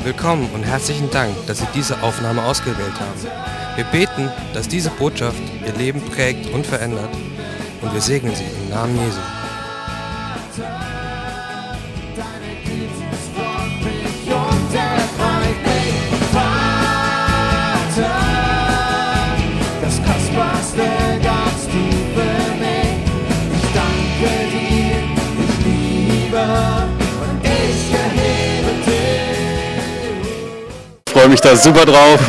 Willkommen und herzlichen Dank, dass Sie diese Aufnahme ausgewählt haben. Wir beten, dass diese Botschaft Ihr Leben prägt und verändert, und wir segnen Sie im Namen Jesu. Das Kostbarste gab's du für mich. Ich danke dir, ich liebe und ich erhebe dich. Ich freue mich da super drauf.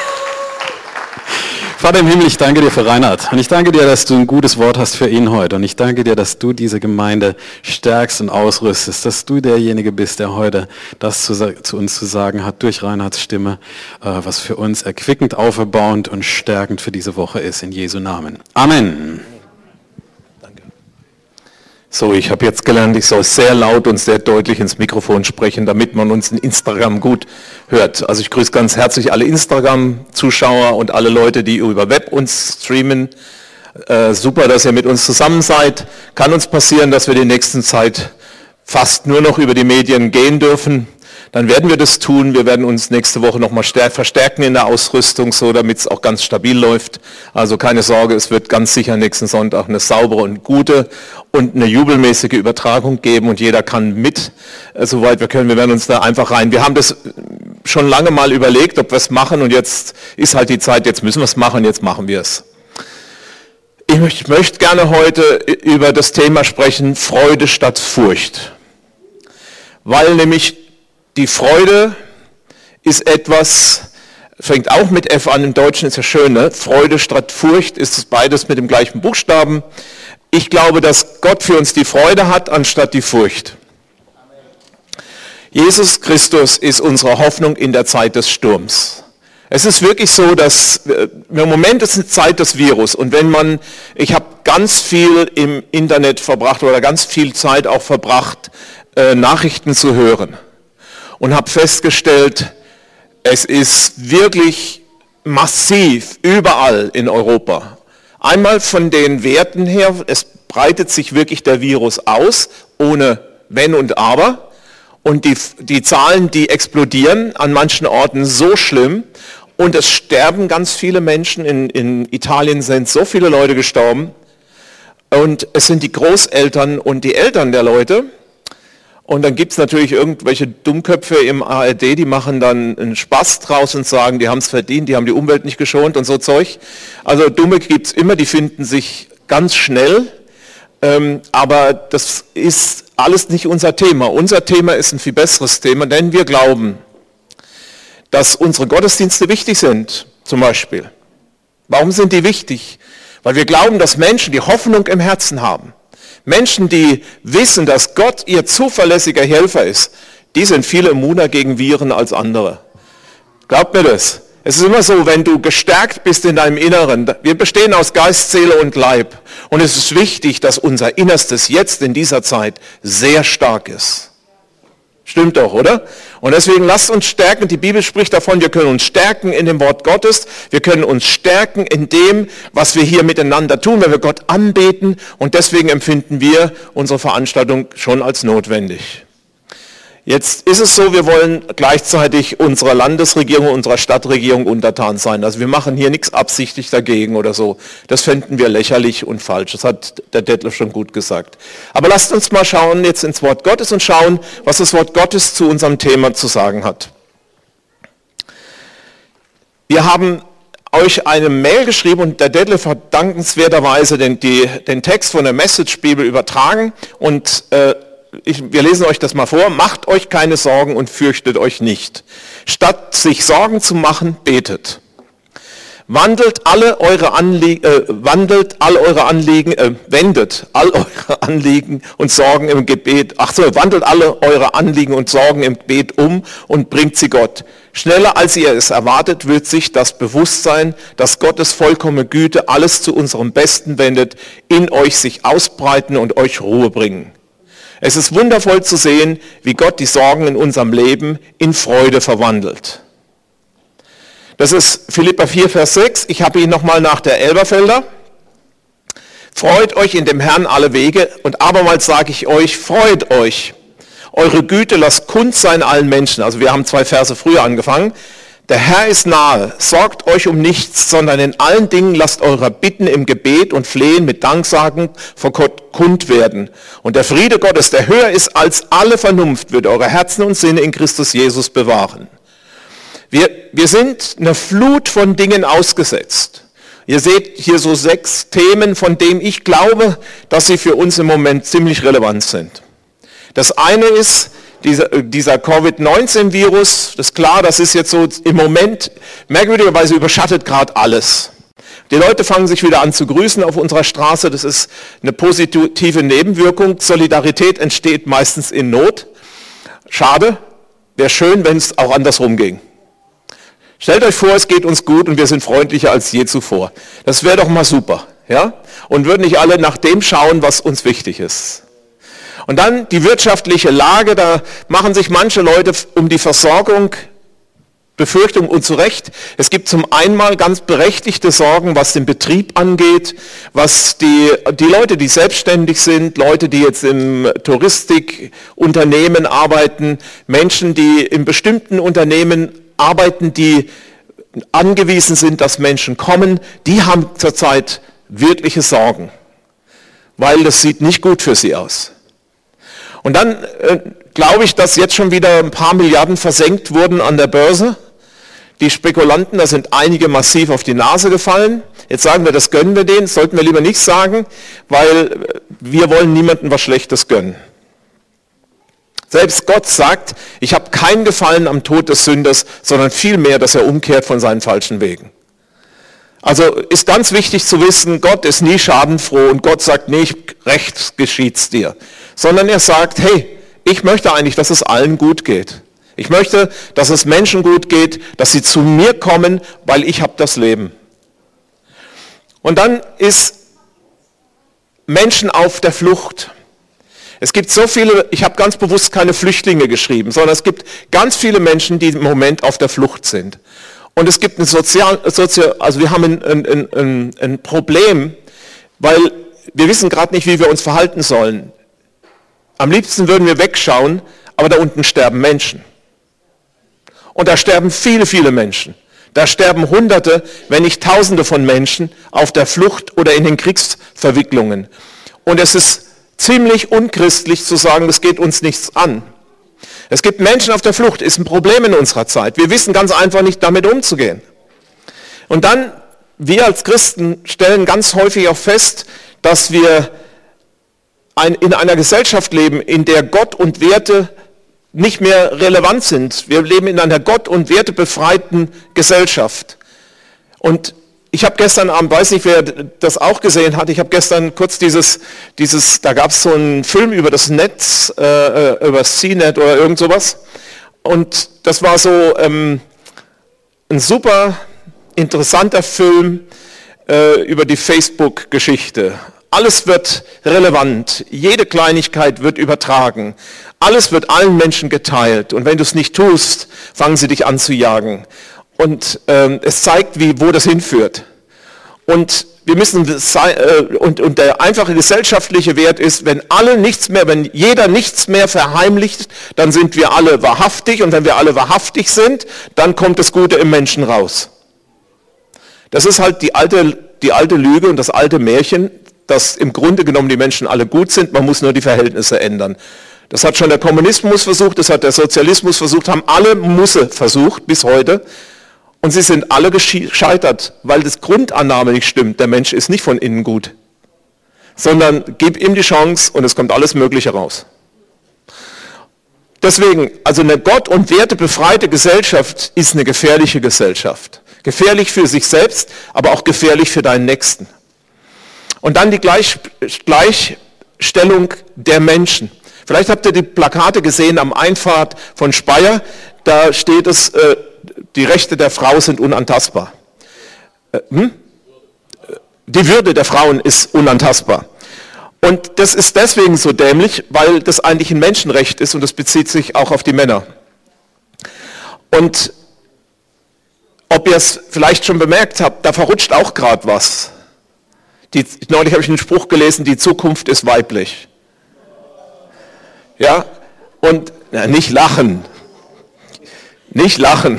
Vater im Himmel, ich danke dir für Reinhard. Und ich danke dir, dass du ein gutes Wort hast für ihn heute. Und ich danke dir, dass du diese Gemeinde stärkst und ausrüstest. Dass du derjenige bist, der heute das zu uns zu sagen hat, durch Reinhards Stimme, was für uns erquickend, auferbauend und stärkend für diese Woche ist. In Jesu Namen. Amen. So, ich habe jetzt gelernt, ich soll sehr laut und sehr deutlich ins Mikrofon sprechen, damit man uns in Instagram gut hört. Also ich grüße ganz herzlich alle Instagram-Zuschauer und alle Leute, die über Web uns streamen. Super, dass ihr mit uns zusammen seid. Kann uns passieren, dass wir die nächsten Zeit fast nur noch über die Medien gehen dürfen. Dann werden wir das tun. Wir werden uns nächste Woche nochmal verstärken in der Ausrüstung, so damit es auch ganz stabil läuft. Also keine Sorge, es wird ganz sicher nächsten Sonntag eine saubere und gute und eine jubelmäßige Übertragung geben und jeder kann mit, soweit wir können. Wir werden uns da einfach rein. Wir haben das schon lange mal überlegt, ob wir es machen, und jetzt ist halt die Zeit, jetzt müssen wir es machen, jetzt machen wir es. Ich möchte gerne heute über das Thema sprechen, Freude statt Furcht. Weil nämlich die Freude ist etwas, fängt auch mit F an, im Deutschen ist ja schön, ne? Freude statt Furcht ist es beides mit dem gleichen Buchstaben. Ich glaube, dass Gott für uns die Freude hat, anstatt die Furcht. Jesus Christus ist unsere Hoffnung in der Zeit des Sturms. Es ist wirklich so, dass im Moment ist eine Zeit des Virus, und ich habe ganz viel im Internet verbracht oder ganz viel Zeit auch verbracht, Nachrichten zu hören. Und habe festgestellt, es ist wirklich massiv überall in Europa. Einmal von den Werten her, es breitet sich wirklich der Virus aus, ohne Wenn und Aber. Und die Zahlen, die explodieren an manchen Orten so schlimm. Und es sterben ganz viele Menschen. In Italien sind so viele Leute gestorben. Und es sind die Großeltern und die Eltern der Leute. Und dann gibt es natürlich irgendwelche Dummköpfe im ARD, die machen dann einen Spaß draus und sagen, die haben es verdient, die haben die Umwelt nicht geschont und so Zeug. Also Dumme gibt es immer, die finden sich ganz schnell, aber das ist alles nicht unser Thema. Unser Thema ist ein viel besseres Thema, denn wir glauben, dass unsere Gottesdienste wichtig sind, zum Beispiel. Warum sind die wichtig? Weil wir glauben, dass Menschen die Hoffnung im Herzen haben. Menschen, die wissen, dass Gott ihr zuverlässiger Helfer ist, die sind viel immuner gegen Viren als andere. Glaubt mir das. Es ist immer so, wenn du gestärkt bist in deinem Inneren, wir bestehen aus Geist, Seele und Leib, und es ist wichtig, dass unser Innerstes jetzt in dieser Zeit sehr stark ist. Stimmt doch, oder? Und deswegen lasst uns stärken. Die Bibel spricht davon, wir können uns stärken in dem Wort Gottes. Wir können uns stärken in dem, was wir hier miteinander tun, wenn wir Gott anbeten. Und deswegen empfinden wir unsere Veranstaltung schon als notwendig. Jetzt ist es so, wir wollen gleichzeitig unserer Landesregierung, unserer Stadtregierung untertan sein. Also wir machen hier nichts absichtlich dagegen oder so. Das fänden wir lächerlich und falsch. Das hat der Detlef schon gut gesagt. Aber lasst uns mal schauen jetzt ins Wort Gottes und schauen, was das Wort Gottes zu unserem Thema zu sagen hat. Wir haben euch eine Mail geschrieben, und der Detlef hat dankenswerterweise den Text von der Message-Bibel übertragen, und wir lesen euch das mal vor. Eure euch keine Sorgen und fürchtet euch nicht. Statt sich Sorgen zu machen, betet. Wendet all eure Anliegen und Sorgen im Gebet, wandelt alle eure Anliegen und Sorgen im Gebet um und bringt sie Gott. Schneller als ihr es erwartet, wird sich das Bewusstsein, dass Gottes vollkommene Güte alles zu unserem Besten wendet, in euch sich ausbreiten und euch Ruhe bringen. Es ist wundervoll zu sehen, wie Gott die Sorgen in unserem Leben in Freude verwandelt. Das ist Philipper 4, Vers 6. Ich habe ihn nochmal nach der Elberfelder. Freut euch in dem Herrn alle Wege, und abermals sage ich euch, freut euch. Eure Güte lasst kund sein allen Menschen. Also wir haben 2 Verse früher angefangen. Der Herr ist nahe, sorgt euch um nichts, sondern in allen Dingen lasst eure Bitten im Gebet und Flehen mit Danksagen vor Gott kund werden. Und der Friede Gottes, der höher ist als alle Vernunft, wird eure Herzen und Sinne in Christus Jesus bewahren. Wir sind einer Flut von Dingen ausgesetzt. Ihr seht hier so 6 Themen, von denen ich glaube, dass sie für uns im Moment ziemlich relevant sind. Das eine ist dieser Covid-19-Virus. Das ist klar, das ist jetzt so im Moment, merkwürdigerweise überschattet gerade alles. Die Leute fangen sich wieder an zu grüßen auf unserer Straße. Das ist eine positive Nebenwirkung. Solidarität entsteht meistens in Not. Schade, wäre schön, wenn es auch andersrum ging. Stellt euch vor, es geht uns gut und wir sind freundlicher als je zuvor. Das wäre doch mal super, ja? Und würden nicht alle nach dem schauen, was uns wichtig ist. Und dann die wirtschaftliche Lage, da machen sich manche Leute um die Versorgung Befürchtung und zu Recht. Es gibt zum einen mal ganz berechtigte Sorgen, was den Betrieb angeht, was die Leute, die selbstständig sind, Leute, die jetzt im Touristikunternehmen arbeiten, Menschen, die in bestimmten Unternehmen arbeiten, die angewiesen sind, dass Menschen kommen, die haben zurzeit wirkliche Sorgen, weil das sieht nicht gut für sie aus. Und dann glaube ich, dass jetzt schon wieder ein paar Milliarden versenkt wurden an der Börse. Die Spekulanten, da sind einige massiv auf die Nase gefallen. Jetzt sagen wir, das gönnen wir denen, sollten wir lieber nicht sagen, weil wir wollen niemandem was Schlechtes gönnen. Selbst Gott sagt, ich habe kein Gefallen am Tod des Sünders, sondern vielmehr, dass er umkehrt von seinen falschen Wegen. Also ist ganz wichtig zu wissen, Gott ist nie schadenfroh und Gott sagt nicht, recht geschieht's dir, sondern er sagt, hey, ich möchte eigentlich, dass es allen gut geht. Ich möchte, dass es Menschen gut geht, dass sie zu mir kommen, weil ich habe das Leben. Und dann ist Menschen auf der Flucht. Es gibt so viele, ich habe ganz bewusst keine Flüchtlinge geschrieben, sondern es gibt ganz viele Menschen, die im Moment auf der Flucht sind. Und es gibt also wir haben ein Problem, weil wir wissen gerade nicht, wie wir uns verhalten sollen. Am liebsten würden wir wegschauen, aber da unten sterben Menschen. Und da sterben viele, viele Menschen. Da sterben Hunderte, wenn nicht Tausende von Menschen auf der Flucht oder in den Kriegsverwicklungen. Und es ist ziemlich unchristlich zu sagen, es geht uns nichts an. Es gibt Menschen auf der Flucht, ist ein Problem in unserer Zeit. Wir wissen ganz einfach nicht, damit umzugehen. Und dann, wir als Christen stellen ganz häufig auch fest, dass wir in einer Gesellschaft leben, in der Gott und Werte nicht mehr relevant sind. Wir leben in einer Gott- und wertebefreiten Gesellschaft. Und ich habe gestern Abend, weiß nicht, wer das auch gesehen hat, ich habe gestern kurz da gab es so einen Film über das Netz, über das CNET oder irgend sowas. Und das war so ein super interessanter Film über die Facebook-Geschichte. Alles wird relevant, jede Kleinigkeit wird übertragen, alles wird allen Menschen geteilt und wenn du es nicht tust, fangen sie dich an zu jagen. Und es zeigt, wo das hinführt. Und wir müssen und der einfache gesellschaftliche Wert ist, wenn jeder nichts mehr verheimlicht, dann sind wir alle wahrhaftig und wenn wir alle wahrhaftig sind, dann kommt das Gute im Menschen raus. Das ist halt die alte Lüge und das alte Märchen, dass im Grunde genommen die Menschen alle gut sind, man muss nur die Verhältnisse ändern. Das hat schon der Kommunismus versucht, das hat der Sozialismus versucht, haben alle Musse versucht bis heute und sie sind alle gescheitert, weil das Grundannahme nicht stimmt, der Mensch ist nicht von innen gut, sondern gib ihm die Chance und es kommt alles Mögliche raus. Deswegen, also eine Gott- und wertebefreite Gesellschaft ist eine gefährliche Gesellschaft. Gefährlich für sich selbst, aber auch gefährlich für deinen Nächsten. Und dann die Gleichstellung der Menschen. Vielleicht habt ihr die Plakate gesehen am Einfahrt von Speyer, da steht es, die Rechte der Frau sind unantastbar. Die Würde der Frauen ist unantastbar. Und das ist deswegen so dämlich, weil das eigentlich ein Menschenrecht ist und das bezieht sich auch auf die Männer. Und ob ihr es vielleicht schon bemerkt habt, da verrutscht auch gerade was. Neulich habe ich einen Spruch gelesen, die Zukunft ist weiblich. Ja, Und nicht lachen. Nicht lachen.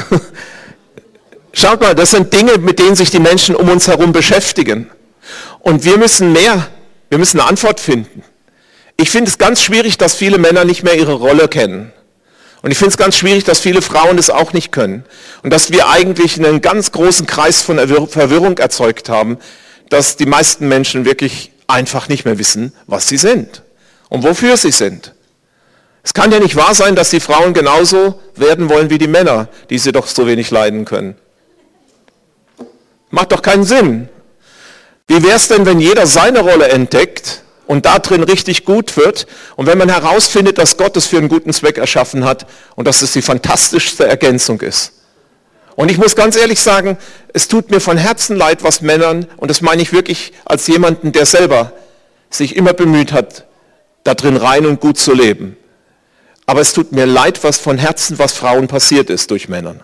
Schaut mal, das sind Dinge, mit denen sich die Menschen um uns herum beschäftigen. Und wir müssen eine Antwort finden. Ich finde es ganz schwierig, dass viele Männer nicht mehr ihre Rolle kennen. Und ich finde es ganz schwierig, dass viele Frauen das auch nicht können. Und dass wir eigentlich einen ganz großen Kreis von Verwirrung erzeugt haben, dass die meisten Menschen wirklich einfach nicht mehr wissen, was sie sind und wofür sie sind. Es kann ja nicht wahr sein, dass die Frauen genauso werden wollen wie die Männer, die sie doch so wenig leiden können. Macht doch keinen Sinn. Wie wäre es denn, wenn jeder seine Rolle entdeckt und da drin richtig gut wird und wenn man herausfindet, dass Gott es für einen guten Zweck erschaffen hat und dass es die fantastischste Ergänzung ist. Und ich muss ganz ehrlich sagen, es tut mir von Herzen leid, was Männern, und das meine ich wirklich als jemanden, der selber sich immer bemüht hat, da drin rein und gut zu leben. Aber es tut mir leid, was von Herzen, was Frauen passiert ist durch Männern.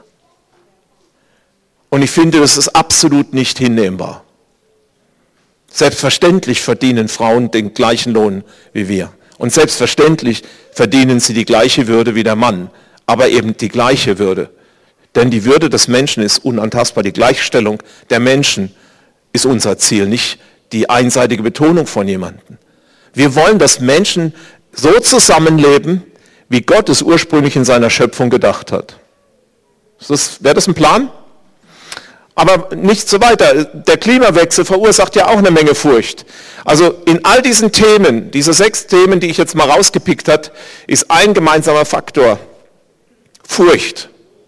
Und ich finde, das ist absolut nicht hinnehmbar. Selbstverständlich verdienen Frauen den gleichen Lohn wie wir. Und selbstverständlich verdienen sie die gleiche Würde wie der Mann, aber eben die gleiche Würde. Denn die Würde des Menschen ist unantastbar. Die Gleichstellung der Menschen ist unser Ziel, nicht die einseitige Betonung von jemandem. Wir wollen, dass Menschen so zusammenleben, wie Gott es ursprünglich in seiner Schöpfung gedacht hat. Wäre das ein Plan? Aber nicht so weiter. Der Klimawechsel verursacht ja auch eine Menge Furcht. Also in all diesen Themen, diese 6 Themen, die ich jetzt mal rausgepickt habe, ist ein gemeinsamer Faktor. Furcht.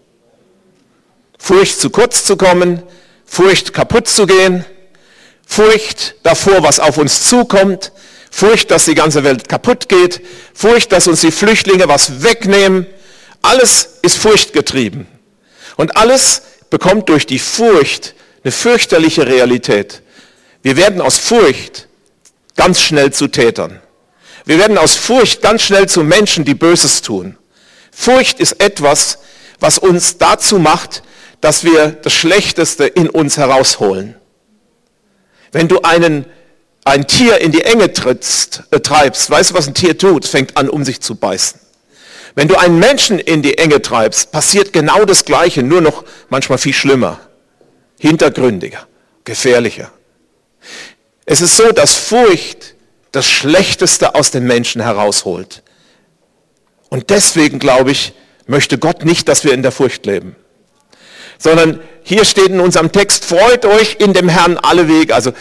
Furcht, zu kurz zu kommen, Furcht, kaputt zu gehen, Furcht davor, was auf uns zukommt, Furcht, dass die ganze Welt kaputt geht, Furcht, dass uns die Flüchtlinge was wegnehmen. Alles ist furchtgetrieben. Und alles bekommt durch die Furcht eine fürchterliche Realität. Wir werden aus Furcht ganz schnell zu Tätern. Wir werden aus Furcht ganz schnell zu Menschen, die Böses tun. Furcht ist etwas, was uns dazu macht, dass wir das Schlechteste in uns herausholen. Wenn du ein Tier in die Enge treibst, weißt du, was ein Tier tut? Es fängt an, um sich zu beißen. Wenn du einen Menschen in die Enge treibst, passiert genau das Gleiche, nur noch manchmal viel schlimmer, hintergründiger, gefährlicher. Es ist so, dass Furcht das Schlechteste aus dem Menschen herausholt. Und deswegen, glaube ich, möchte Gott nicht, dass wir in der Furcht leben. Sondern hier steht in unserem Text, freut euch in dem Herrn alle Wege, also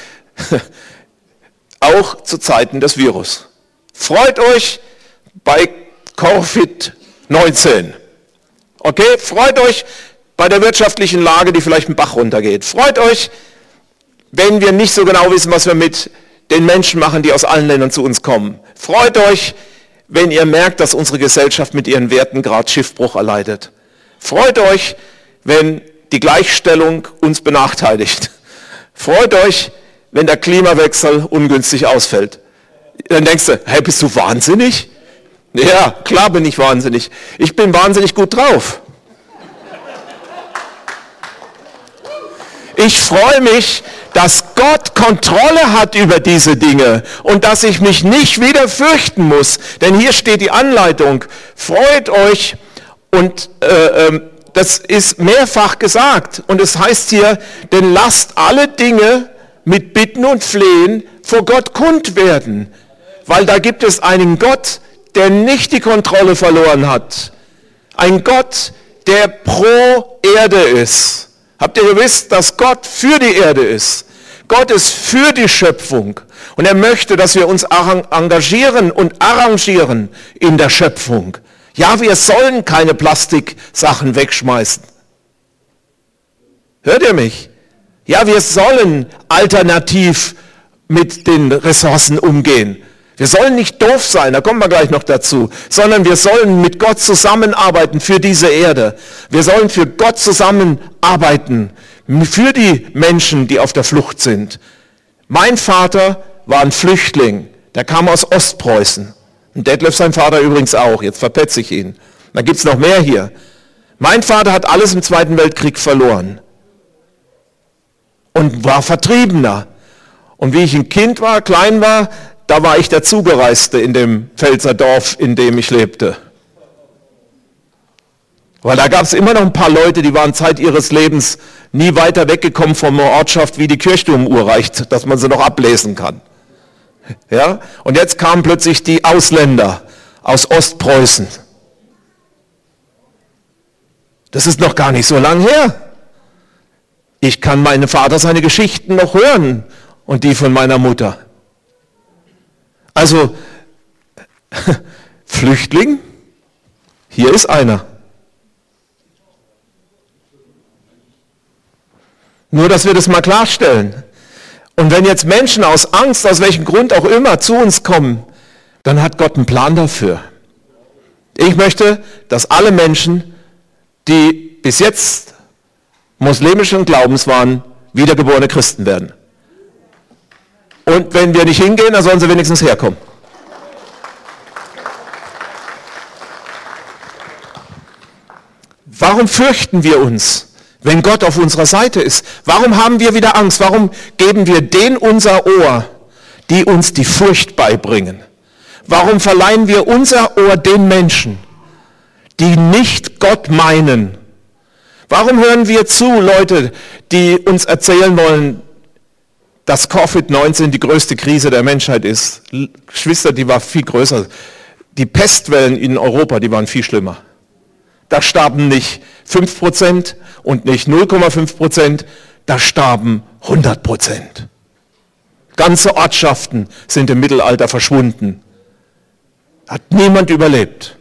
auch zu Zeiten des Virus. Freut euch bei Covid-19. Okay, freut euch bei der wirtschaftlichen Lage, die vielleicht einen Bach runtergeht. Freut euch, wenn wir nicht so genau wissen, was wir mit den Menschen machen, die aus allen Ländern zu uns kommen. Freut euch, wenn ihr merkt, dass unsere Gesellschaft mit ihren Werten gerade Schiffbruch erleidet. Freut euch, wenn die Gleichstellung uns benachteiligt. Freut euch, wenn der Klimawechsel ungünstig ausfällt. Dann denkst du, hey, bist du wahnsinnig? Ja, klar bin ich wahnsinnig. Ich bin wahnsinnig gut drauf. Ich freue mich, dass Gott Kontrolle hat über diese Dinge und dass ich mich nicht wieder fürchten muss. Denn hier steht die Anleitung, freut euch, und das ist mehrfach gesagt. Und es heißt hier, denn lasst alle Dinge mit Bitten und Flehen vor Gott kund werden. Weil da gibt es einen Gott, der nicht die Kontrolle verloren hat. Ein Gott, der pro Erde ist. Habt ihr gewusst, dass Gott für die Erde ist? Gott ist für die Schöpfung. Und er möchte, dass wir uns engagieren und arrangieren in der Schöpfung. Ja, wir sollen keine Plastiksachen wegschmeißen. Hört ihr mich? Ja, wir sollen alternativ mit den Ressourcen umgehen. Wir sollen nicht doof sein, da kommen wir gleich noch dazu, sondern wir sollen mit Gott zusammenarbeiten für diese Erde. Wir sollen für Gott zusammenarbeiten, für die Menschen, die auf der Flucht sind. Mein Vater war ein Flüchtling, der kam aus Ostpreußen. Und Detlef, sein Vater übrigens auch, jetzt verpetze ich ihn. Da gibt es noch mehr hier. Mein Vater hat alles im Zweiten Weltkrieg verloren und war Vertriebener. Und wie ich ein Kind war, klein war, da war ich der Zugereiste in dem Pfälzer Dorf, in dem ich lebte. Weil da gab es immer noch ein paar Leute, die waren Zeit ihres Lebens nie weiter weggekommen von einer Ortschaft, wie die Kirchturmuhr reicht, dass man sie noch ablesen kann. Ja? Und jetzt kamen plötzlich die Ausländer aus Ostpreußen. Das ist noch gar nicht so lang her. Ich kann meinen Vater seine Geschichten noch hören und die von meiner Mutter. Also, Flüchtling, hier ist einer. Nur, dass wir das mal klarstellen. Und wenn jetzt Menschen aus Angst, aus welchem Grund auch immer, zu uns kommen, dann hat Gott einen Plan dafür. Ich möchte, dass alle Menschen, die bis jetzt muslimischen Glaubens waren, wiedergeborene Christen werden. Und wenn wir nicht hingehen, dann sollen sie wenigstens herkommen. Warum fürchten wir uns, wenn Gott auf unserer Seite ist? Warum haben wir wieder Angst? Warum geben wir denen unser Ohr, die uns die Furcht beibringen? Warum verleihen wir unser Ohr den Menschen, die nicht Gott meinen? Warum hören wir zu, Leute, die uns erzählen wollen, dass Covid-19 die größte Krise der Menschheit ist? Geschwister, die war viel größer. Die Pestwellen in Europa, die waren viel schlimmer. Da starben nicht 5% und nicht 0,5%, da starben 100%. Ganze Ortschaften sind im Mittelalter verschwunden. Hat niemand überlebt.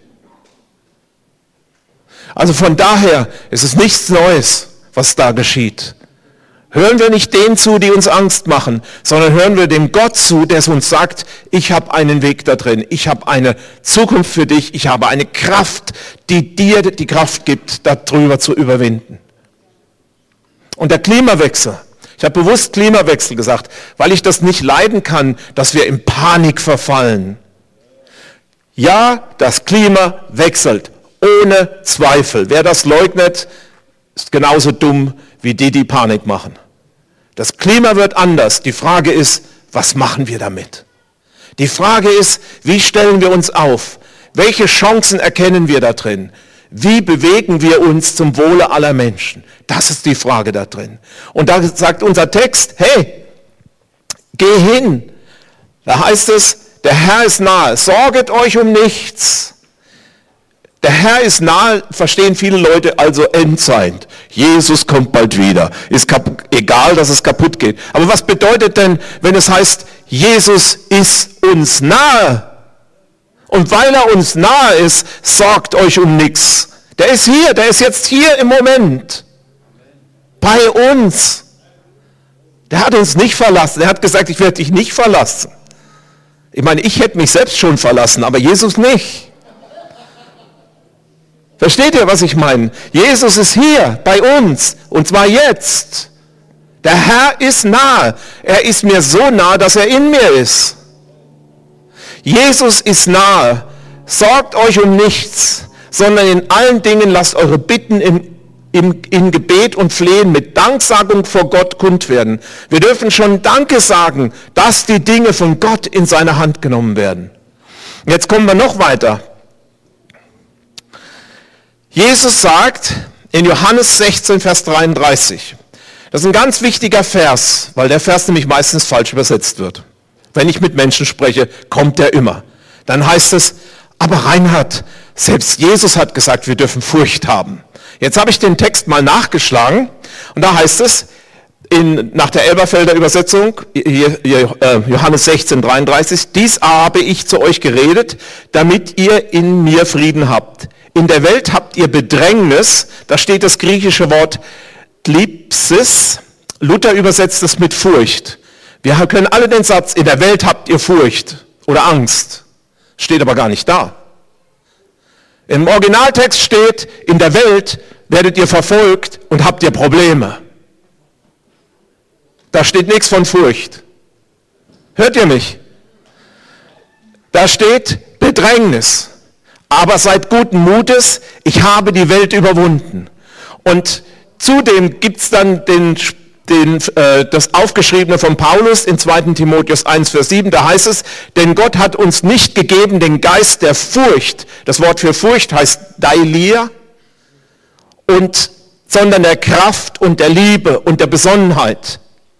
Also von daher ist es nichts Neues, was da geschieht. Hören wir nicht denen zu, die uns Angst machen, sondern hören wir dem Gott zu, der uns sagt, ich habe einen Weg da drin, ich habe eine Zukunft für dich, ich habe eine Kraft, die dir die Kraft gibt, darüber zu überwinden. Und der Klimawechsel, ich habe bewusst Klimawechsel gesagt, weil ich das nicht leiden kann, dass wir in Panik verfallen. Ja, das Klima wechselt, ohne Zweifel. Wer das leugnet, ist genauso dumm wie die Panik machen. Das Klima wird anders. Die Frage ist, was machen wir damit? Die Frage ist, wie stellen wir uns auf? Welche Chancen erkennen wir da drin? Wie bewegen wir uns zum Wohle aller Menschen? Das ist die Frage da drin. Und da sagt unser Text, hey, geh hin. Da heißt es, der Herr ist nahe. Sorget euch um nichts. Der Herr ist nahe, verstehen viele Leute, also Endzeit. Jesus kommt bald wieder. Ist egal, dass es kaputt geht. Aber was bedeutet denn, wenn es heißt, Jesus ist uns nahe? Und weil er uns nahe ist, sorgt euch um nichts. Der ist hier, der ist jetzt hier im Moment. Bei uns. Der hat uns nicht verlassen. Er hat gesagt, ich werde dich nicht verlassen. Ich meine, ich hätte mich selbst schon verlassen, aber Jesus nicht. Versteht ihr, was ich meine? Jesus ist hier bei uns und zwar jetzt. Der Herr ist nahe. Er ist mir so nah, dass er in mir ist. Jesus ist nahe. Sorgt euch um nichts, sondern in allen Dingen lasst eure Bitten in Gebet und Flehen mit Danksagung vor Gott kund werden. Wir dürfen schon Danke sagen, dass die Dinge von Gott in seine Hand genommen werden. Jetzt kommen wir noch weiter. Jesus sagt in Johannes 16, Vers 33, das ist ein ganz wichtiger Vers, weil der Vers nämlich meistens falsch übersetzt wird. Wenn ich mit Menschen spreche, kommt er immer. Dann heißt es, aber Reinhard, selbst Jesus hat gesagt, wir dürfen Furcht haben. Jetzt habe ich den Text mal nachgeschlagen und da heißt es, nach der Elberfelder Übersetzung, Johannes 16, 33, dies habe ich zu euch geredet, damit ihr in mir Frieden habt. In der Welt habt ihr Bedrängnis, da steht das griechische Wort Thlipsis, Luther übersetzt es mit Furcht. Wir können alle den Satz, in der Welt habt ihr Furcht oder Angst, steht aber gar nicht da. Im Originaltext steht, in der Welt werdet ihr verfolgt und habt ihr Probleme. Da steht nichts von Furcht. Hört ihr mich? Da steht Bedrängnis. Aber seid guten Mutes, ich habe die Welt überwunden. Und zudem gibt es dann das Aufgeschriebene von Paulus in 2. Timotheus 1, Vers 7, da heißt es, denn Gott hat uns nicht gegeben den Geist der Furcht. Das Wort für Furcht heißt Deilia. sondern der Kraft und der Liebe und der Besonnenheit.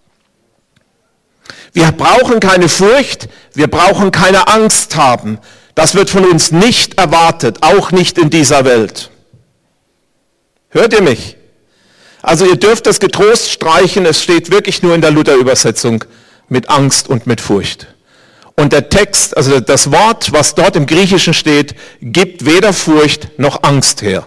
Wir brauchen keine Furcht, wir brauchen keine Angst haben. Das wird von uns nicht erwartet, auch nicht in dieser Welt. Hört ihr mich? Also ihr dürft das getrost streichen, es steht wirklich nur in der Luther-Übersetzung mit Angst und mit Furcht. Und der Text, also das Wort, was dort im Griechischen steht, gibt weder Furcht noch Angst her.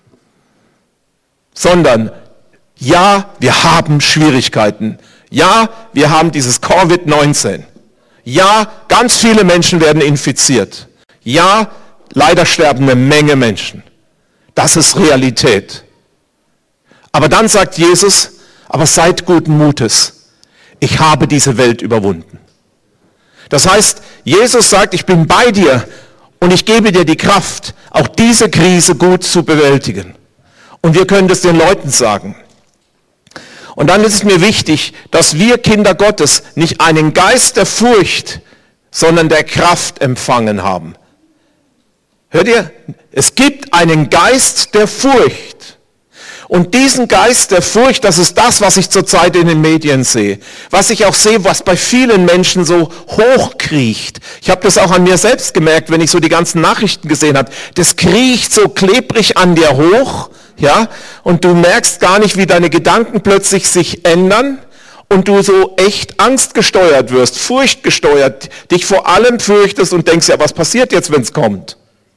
Sondern, ja, wir haben Schwierigkeiten. Ja, wir haben dieses Covid-19. Ja, ganz viele Menschen werden infiziert. Ja, leider sterben eine Menge Menschen. Das ist Realität. Aber dann sagt Jesus, aber seid guten Mutes. Ich habe diese Welt überwunden. Das heißt, Jesus sagt, ich bin bei dir und ich gebe dir die Kraft, auch diese Krise gut zu bewältigen. Und wir können das den Leuten sagen. Und dann ist es mir wichtig, dass wir Kinder Gottes nicht einen Geist der Furcht, sondern der Kraft empfangen haben. Hört ihr? Es gibt einen Geist der Furcht. Und diesen Geist der Furcht, das ist das, was ich zurzeit in den Medien sehe. Was ich auch sehe, was bei vielen Menschen so hochkriecht. Ich habe das auch an mir selbst gemerkt, wenn ich so die ganzen Nachrichten gesehen habe. Das kriecht so klebrig an dir hoch, ja, und du merkst gar nicht, wie deine Gedanken plötzlich sich ändern und du so echt angstgesteuert wirst, furchtgesteuert, dich vor allem fürchtest und denkst, ja, was passiert jetzt, wenn es kommt?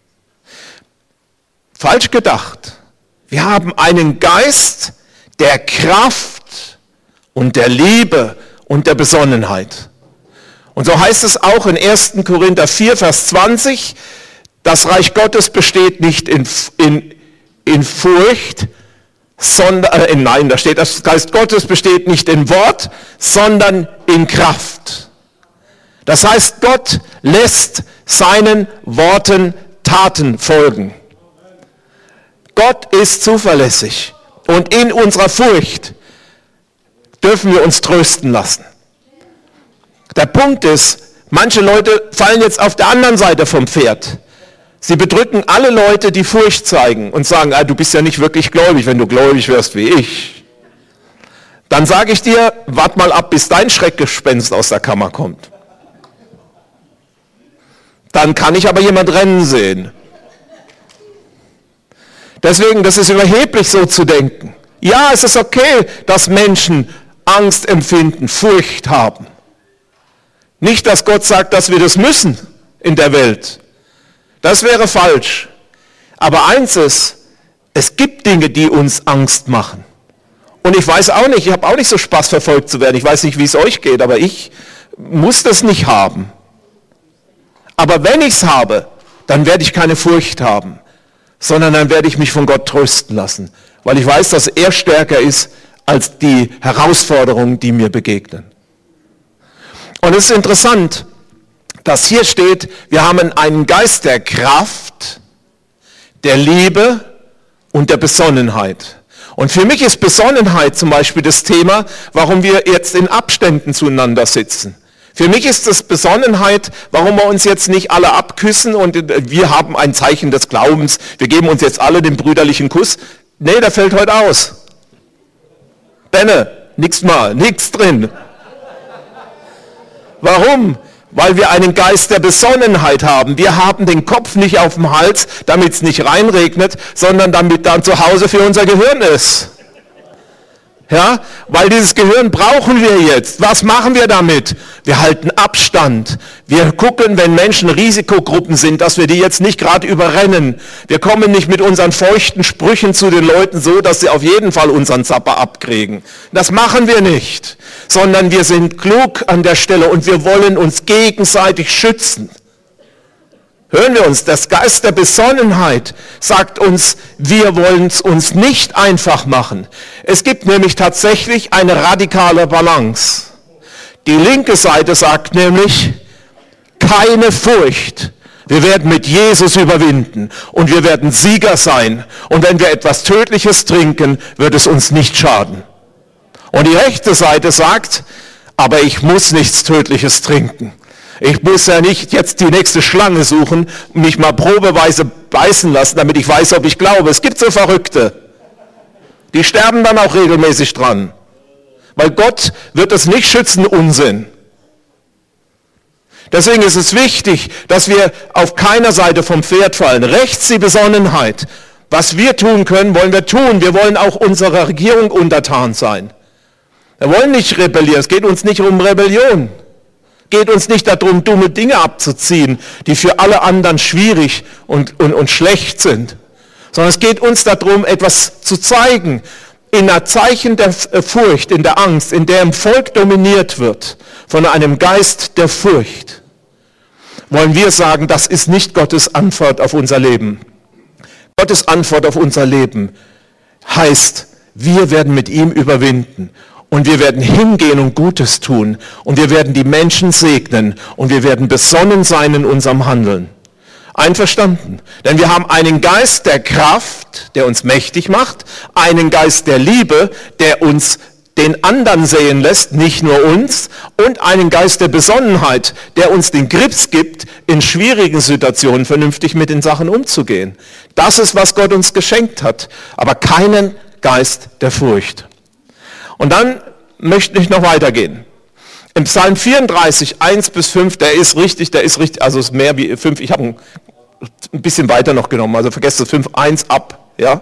Falsch gedacht. Wir haben einen Geist der Kraft und der Liebe und der Besonnenheit. Und so heißt es auch in 1. Korinther 4, Vers 20, das Reich Gottes besteht nicht in Furcht, sondern, nein, da steht, das Geist Gottes besteht nicht in Wort, sondern in Kraft. Das heißt, Gott lässt seinen Worten Taten folgen. Gott ist zuverlässig und in unserer Furcht dürfen wir uns trösten lassen. Der Punkt ist, manche Leute fallen jetzt auf der anderen Seite vom Pferd. Sie bedrücken alle Leute, die Furcht zeigen und sagen, du bist ja nicht wirklich gläubig, wenn du gläubig wirst wie ich. Dann sage ich dir, wart mal ab, bis dein Schreckgespenst aus der Kammer kommt. Dann kann ich aber jemand rennen sehen. Deswegen, das ist überheblich so zu denken. Ja, es ist okay, dass Menschen Angst empfinden, Furcht haben. Nicht, dass Gott sagt, dass wir das müssen in der Welt. Das wäre falsch. Aber eins ist, es gibt Dinge, die uns Angst machen. Und ich weiß auch nicht, ich habe auch nicht so Spaß, verfolgt zu werden. Ich weiß nicht, wie es euch geht, aber ich muss das nicht haben. Aber wenn ich es habe, dann werde ich keine Furcht haben, sondern dann werde ich mich von Gott trösten lassen, weil ich weiß, dass er stärker ist als die Herausforderungen, die mir begegnen. Und es ist interessant, dass hier steht, wir haben einen Geist der Kraft, der Liebe und der Besonnenheit. Und für mich ist Besonnenheit zum Beispiel das Thema, warum wir jetzt in Abständen zueinander sitzen. Für mich ist es Besonnenheit, warum wir uns jetzt nicht alle abküssen und wir haben ein Zeichen des Glaubens, wir geben uns jetzt alle den brüderlichen Kuss. Nee, der fällt heute aus. Benne, nix drin. Warum? Weil wir einen Geist der Besonnenheit haben. Wir haben den Kopf nicht auf dem Hals, damit es nicht reinregnet, sondern damit dann zu Hause für unser Gehirn ist. Ja, weil dieses Gehirn brauchen wir jetzt. Was machen wir damit? Wir halten Abstand. Wir gucken, wenn Menschen Risikogruppen sind, dass wir die jetzt nicht gerade überrennen. Wir kommen nicht mit unseren feuchten Sprüchen zu den Leuten so, dass sie auf jeden Fall unseren Zapper abkriegen. Das machen wir nicht, sondern wir sind klug an der Stelle und wir wollen uns gegenseitig schützen. Hören wir uns, das Geist der Besonnenheit sagt uns, wir wollen es uns nicht einfach machen. Es gibt nämlich tatsächlich eine radikale Balance. Die linke Seite sagt nämlich, keine Furcht. Wir werden mit Jesus überwinden und wir werden Sieger sein. Und wenn wir etwas Tödliches trinken, wird es uns nicht schaden. Und die rechte Seite sagt, aber ich muss nichts Tödliches trinken. Ich muss ja nicht jetzt die nächste Schlange suchen und mich mal probeweise beißen lassen, damit ich weiß, ob ich glaube. Es gibt so Verrückte. Die sterben dann auch regelmäßig dran. Weil Gott wird es nicht schützen, Unsinn. Deswegen ist es wichtig, dass wir auf keiner Seite vom Pferd fallen. Rechts die Besonnenheit. Was wir tun können, wollen wir tun. Wir wollen auch unserer Regierung untertan sein. Wir wollen nicht rebellieren. Es geht uns nicht um Rebellion. Es geht uns nicht darum, dumme Dinge abzuziehen, die für alle anderen schwierig und schlecht sind. Sondern es geht uns darum, etwas zu zeigen, in einer Zeichen der Furcht, in der Angst, in der im Volk dominiert wird, von einem Geist der Furcht. Wollen wir sagen, das ist nicht Gottes Antwort auf unser Leben. Gottes Antwort auf unser Leben heißt, wir werden mit ihm überwinden und wir werden hingehen und Gutes tun und wir werden die Menschen segnen und wir werden besonnen sein in unserem Handeln. Einverstanden? Denn wir haben einen Geist der Kraft, der uns mächtig macht, einen Geist der Liebe, der uns den anderen sehen lässt, nicht nur uns, und einen Geist der Besonnenheit, der uns den Grips gibt, in schwierigen Situationen vernünftig mit den Sachen umzugehen. Das ist, was Gott uns geschenkt hat, aber keinen Geist der Furcht. Und dann möchte ich noch weitergehen. Im Psalm 34, 1-5, der ist richtig, also ist mehr wie 5, ich habe ein bisschen weiter noch genommen, also vergesst das 5, 1 ab, ja.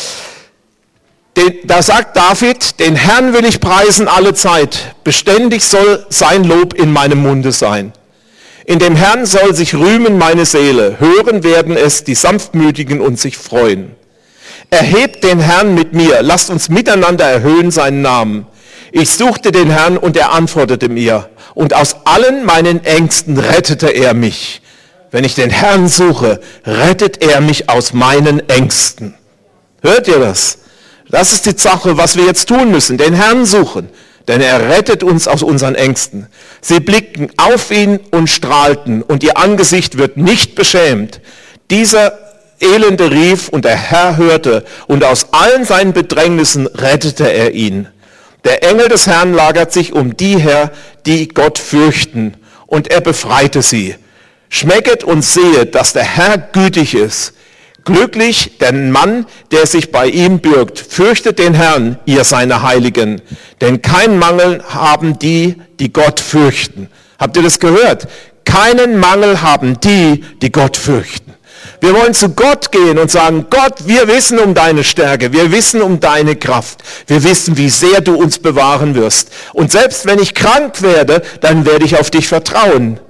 Da sagt David, den Herrn will ich preisen alle Zeit, beständig soll sein Lob in meinem Munde sein. In dem Herrn soll sich rühmen meine Seele, hören werden es die Sanftmütigen und sich freuen. Erhebt den Herrn mit mir, lasst uns miteinander erhöhen seinen Namen. Ich suchte den Herrn und er antwortete mir, und aus allen meinen Ängsten rettete er mich. Wenn ich den Herrn suche, rettet er mich aus meinen Ängsten. Hört ihr das? Das ist die Sache, was wir jetzt tun müssen, den Herrn suchen, denn er rettet uns aus unseren Ängsten. Sie blickten auf ihn und strahlten, und ihr Angesicht wird nicht beschämt. Dieser Elende rief, und der Herr hörte, und aus allen seinen Bedrängnissen rettete er ihn. Der Engel des Herrn lagert sich um die her, die Gott fürchten, und er befreite sie. Schmecket und sehet, dass der Herr gütig ist. Glücklich der Mann, der sich bei ihm bürgt. Fürchtet den Herrn, ihr seine Heiligen, denn keinen Mangel haben die, die Gott fürchten. Habt ihr das gehört? Keinen Mangel haben die, die Gott fürchten. Wir wollen zu Gott gehen und sagen, Gott, wir wissen um deine Stärke, wir wissen um deine Kraft, wir wissen, wie sehr du uns bewahren wirst. Und selbst wenn ich krank werde, dann werde ich auf dich vertrauen.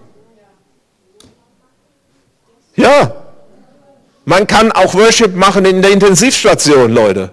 Ja. Man kann auch Worship machen in der Intensivstation, Leute.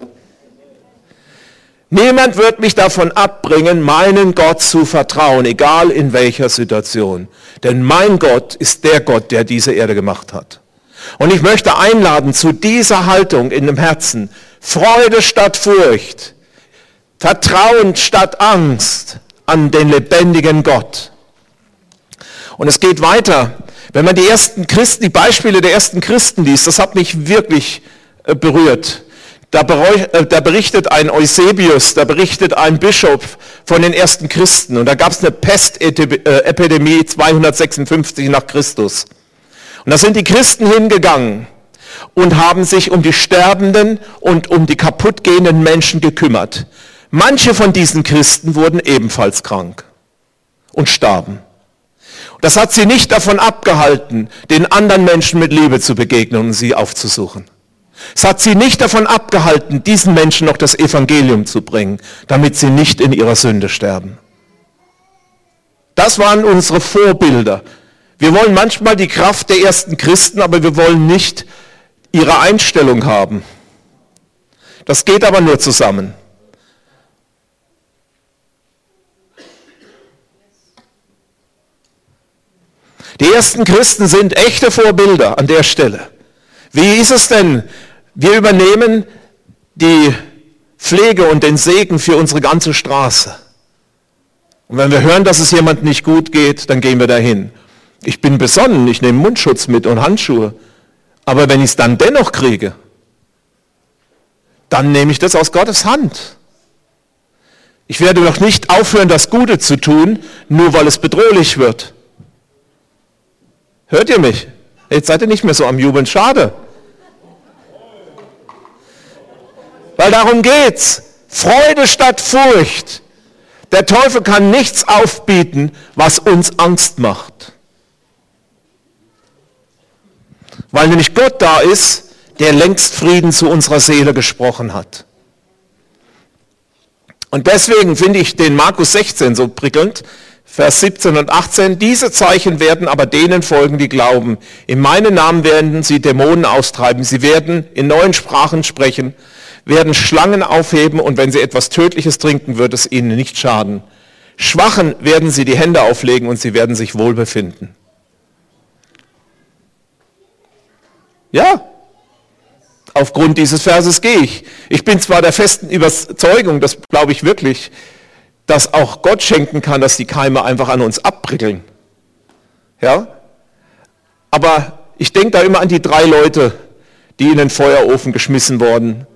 Niemand wird mich davon abbringen, meinen Gott zu vertrauen, egal in welcher Situation. Denn mein Gott ist der Gott, der diese Erde gemacht hat. Und ich möchte einladen zu dieser Haltung in dem Herzen. Freude statt Furcht. Vertrauen statt Angst an den lebendigen Gott. Und es geht weiter. Wenn man die Beispiele der ersten Christen liest, das hat mich wirklich berührt. Da berichtet ein Eusebius, da berichtet ein Bischof von den ersten Christen. Und da gab es eine Pestepidemie 256 nach Christus. Und da sind die Christen hingegangen und haben sich um die sterbenden und um die kaputtgehenden Menschen gekümmert. Manche von diesen Christen wurden ebenfalls krank und starben. Das hat sie nicht davon abgehalten, den anderen Menschen mit Liebe zu begegnen und sie aufzusuchen. Es hat sie nicht davon abgehalten, diesen Menschen noch das Evangelium zu bringen, damit sie nicht in ihrer Sünde sterben. Das waren unsere Vorbilder. Wir wollen manchmal die Kraft der ersten Christen, aber wir wollen nicht ihre Einstellung haben. Das geht aber nur zusammen. Die ersten Christen sind echte Vorbilder an der Stelle. Wie ist es denn? Wir übernehmen die Pflege und den Segen für unsere ganze Straße. Und wenn wir hören, dass es jemandem nicht gut geht, dann gehen wir dahin. Ich bin besonnen, ich nehme Mundschutz mit und Handschuhe. Aber wenn ich es dann dennoch kriege, dann nehme ich das aus Gottes Hand. Ich werde doch nicht aufhören, das Gute zu tun, nur weil es bedrohlich wird. Hört ihr mich? Jetzt seid ihr nicht mehr so am Jubeln. Schade. Weil darum geht's. Freude statt Furcht. Der Teufel kann nichts aufbieten, was uns Angst macht. Weil nämlich Gott da ist, der längst Frieden zu unserer Seele gesprochen hat. Und deswegen finde ich den Markus 16 so prickelnd, Vers 17 und 18, diese Zeichen werden aber denen folgen, die glauben. In meinem Namen werden sie Dämonen austreiben, sie werden in neuen Sprachen sprechen, werden Schlangen aufheben und wenn sie etwas Tödliches trinken, wird es ihnen nicht schaden. Schwachen werden sie die Hände auflegen und sie werden sich wohl befinden. Ja, aufgrund dieses Verses gehe ich. Ich bin zwar der festen Überzeugung, das glaube ich wirklich, dass auch Gott schenken kann, dass die Keime einfach an uns abprickeln. Ja? Aber ich denke da immer an die 3 Leute, die in den Feuerofen geschmissen worden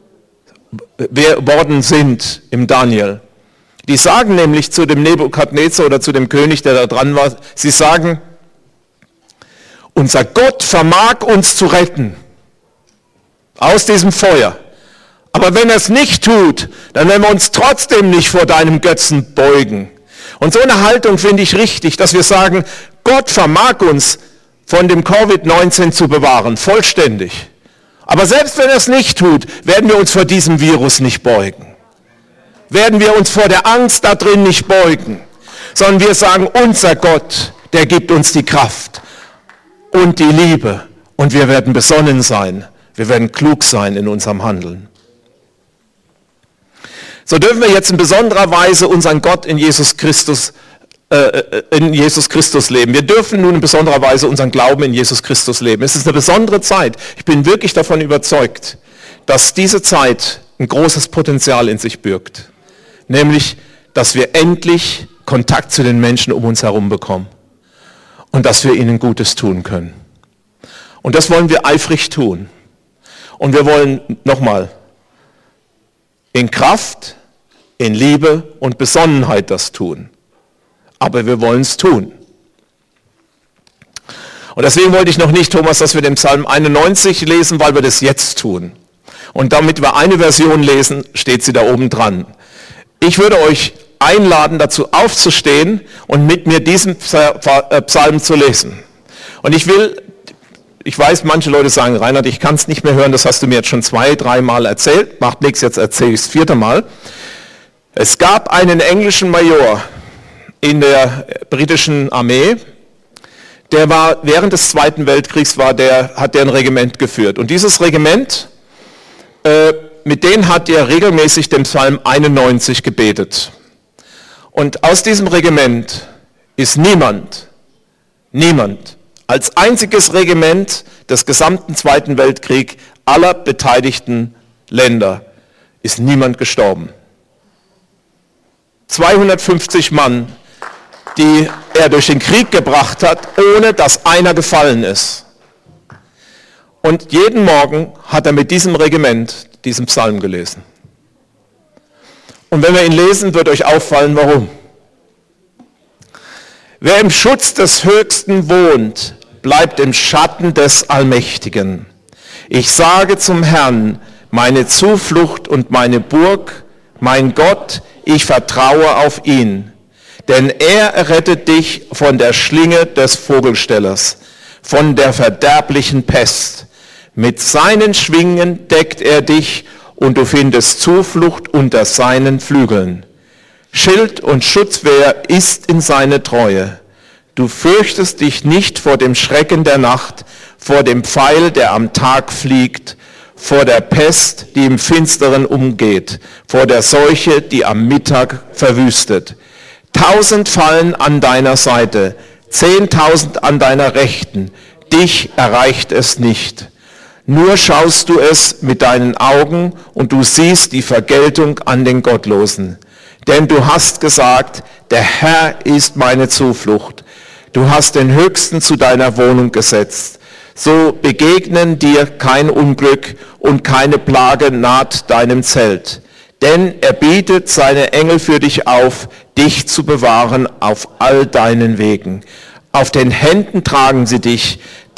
sind im Daniel. Die sagen nämlich zu dem Nebukadnezar oder zu dem König, der da dran war, sie sagen, unser Gott vermag uns zu retten aus diesem Feuer. Aber wenn er es nicht tut, dann werden wir uns trotzdem nicht vor deinem Götzen beugen. Und so eine Haltung finde ich richtig, dass wir sagen, Gott vermag uns von dem Covid-19 zu bewahren, vollständig. Aber selbst wenn er es nicht tut, werden wir uns vor diesem Virus nicht beugen. Werden wir uns vor der Angst da drin nicht beugen, sondern wir sagen, unser Gott, der gibt uns die Kraft und die Liebe und wir werden besonnen sein, wir werden klug sein in unserem Handeln. So dürfen wir jetzt in besonderer Weise unseren Gott in Jesus Christus leben. Wir dürfen nun in besonderer Weise unseren Glauben in Jesus Christus leben. Es ist eine besondere Zeit. Ich bin wirklich davon überzeugt, dass diese Zeit ein großes Potenzial in sich birgt. Nämlich, dass wir endlich Kontakt zu den Menschen um uns herum bekommen und dass wir ihnen Gutes tun können. Und das wollen wir eifrig tun. Und wir wollen nochmal in Kraft, in Liebe und Besonnenheit das tun. Aber wir wollen es tun. Und deswegen wollte ich noch nicht, Thomas, dass wir den Psalm 91 lesen, weil wir das jetzt tun. Und damit wir eine Version lesen, steht sie da oben dran. Ich würde euch einladen, dazu aufzustehen und mit mir diesen Psalm zu lesen. Und ich weiß, manche Leute sagen, Reinhard, ich kann es nicht mehr hören, das hast du mir jetzt schon 2-3 Mal erzählt. Macht nichts, jetzt erzähle ich es 4. Mal. Es gab einen englischen Major in der britischen Armee, der war während des Zweiten Weltkriegs hat der ein Regiment geführt. Und dieses Regiment, mit denen hat er regelmäßig den Psalm 91 gebetet. Und aus diesem Regiment ist niemand, als einziges Regiment des gesamten Zweiten Weltkriegs aller beteiligten Länder, ist niemand gestorben. 250 Mann, die er durch den Krieg gebracht hat, ohne dass einer gefallen ist. Und jeden Morgen hat er mit diesem Regiment diesen Psalm gelesen. Und wenn wir ihn lesen, wird euch auffallen, warum. Wer im Schutz des Höchsten wohnt, bleibt im Schatten des Allmächtigen. Ich sage zum Herrn, meine Zuflucht und meine Burg, mein Gott, ich vertraue auf ihn. Denn er errettet dich von der Schlinge des Vogelstellers, von der verderblichen Pest. Mit seinen Schwingen deckt er dich und du findest Zuflucht unter seinen Flügeln. Schild und Schutzwehr ist in seine Treue. Du fürchtest dich nicht vor dem Schrecken der Nacht, vor dem Pfeil, der am Tag fliegt, vor der Pest, die im Finsteren umgeht, vor der Seuche, die am Mittag verwüstet. 1000 fallen an deiner Seite, 10.000 an deiner Rechten, dich erreicht es nicht. Nur schaust du es mit deinen Augen und du siehst die Vergeltung an den Gottlosen. Denn du hast gesagt, der Herr ist meine Zuflucht. Du hast den Höchsten zu deiner Wohnung gesetzt. So begegnen dir kein Unglück und keine Plage naht deinem Zelt. Denn er bietet seine Engel für dich auf, dich zu bewahren auf all deinen Wegen. Auf den Händen tragen sie dich,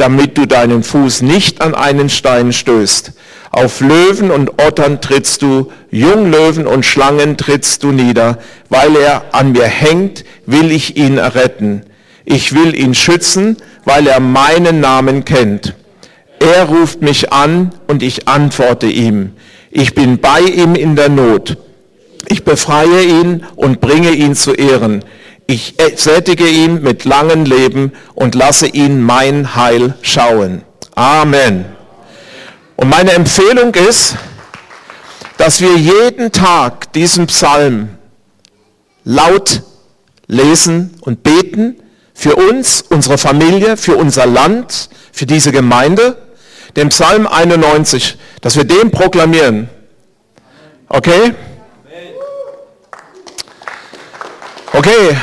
damit du deinen Fuß nicht an einen Stein stößt. Auf Löwen und Ottern trittst du, Junglöwen und Schlangen trittst du nieder. Weil er an mir hängt, will ich ihn erretten. Ich will ihn schützen, weil er meinen Namen kennt. Er ruft mich an und ich antworte ihm. Ich bin bei ihm in der Not. Ich befreie ihn und bringe ihn zu Ehren. Ich sättige ihn mit langem Leben und lasse ihn mein Heil schauen. Amen. Und meine Empfehlung ist, dass wir jeden Tag diesen Psalm laut lesen und beten für uns, unsere Familie, für unser Land, für diese Gemeinde. Den Psalm 91, dass wir den proklamieren. Okay? Okay.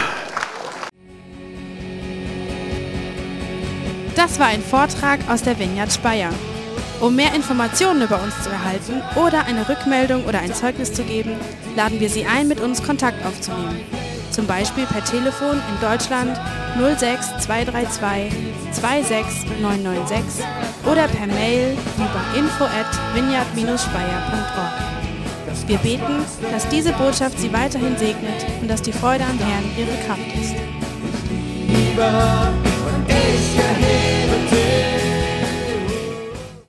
Das war ein Vortrag aus der Vineyard Speyer. Um mehr Informationen über uns zu erhalten oder eine Rückmeldung oder ein Zeugnis zu geben, laden wir Sie ein, mit uns Kontakt aufzunehmen. Zum Beispiel per Telefon in Deutschland 06 232 26996 oder per Mail über info@vineyard-speyer.org. Wir beten, dass diese Botschaft Sie weiterhin segnet und dass die Freude am Herrn Ihre Kraft ist. Liebe und ich erhebe dich.